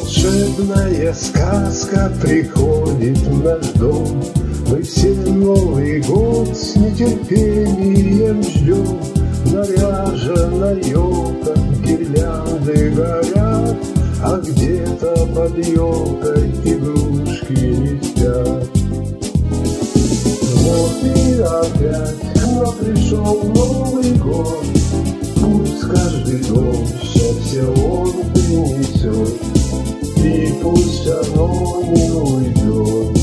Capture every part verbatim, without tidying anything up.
Волшебная сказка приходит в наш дом. Мы все Новый год с нетерпением ждем. Наряжена елка, гирлянды горят, а где-то под елкой игрушки не спят. Вот и опять к нам пришел Новый год. Пусть каждый дом счастье он принесет, и пусть оно не уйдет.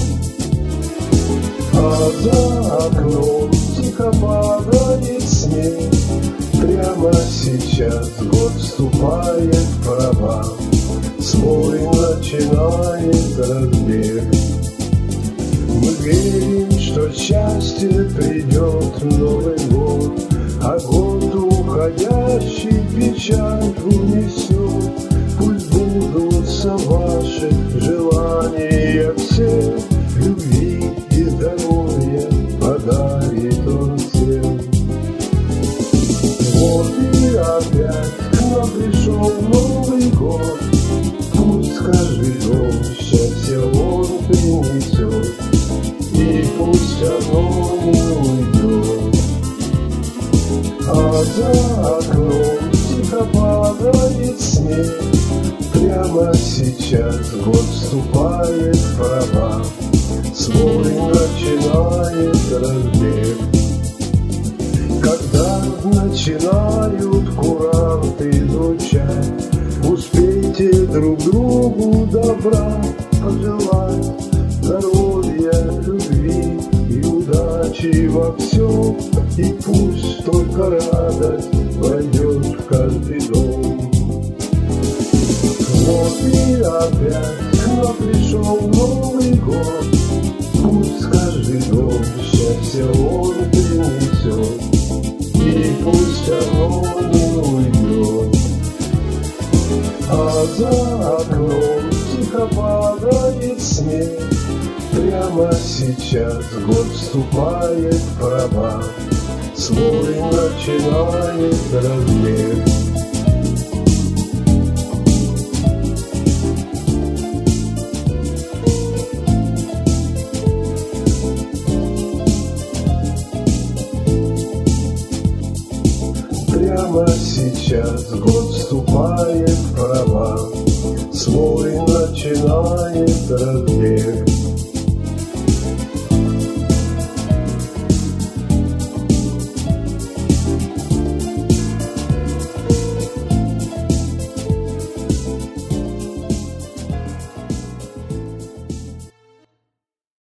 А за окном тихо падает снег. Прямо сейчас год вступает в права, свой начинает разбег. Мы верим, что счастье придет в Новый год, а год уходящий печаль унесет. Пусть будутся ваши желания все, любви и здоровья подарит он всем. Вот и опять к нам пришел Новый год. Пусть каждый дом счастье он принесет, и пусть оно не уйдет. А за окном тихо падает снег. Прямо сейчас год вступает в права, свой начинает разбег. Когда начинают куранты звучать, успейте друг другу добра пожелать, здоровья, любви и удачи во всем, и пусть только радость войдет в каждый дом. Вот и опять к нам пришел Новый год. Пусть каждый дом счастье он принесет, и пусть оно не уйдет. А за окном тихо падает снег. Прямо сейчас год вступает в права, свой начинает разбег. Прямо сейчас год вступает в права, свой начинает разбег.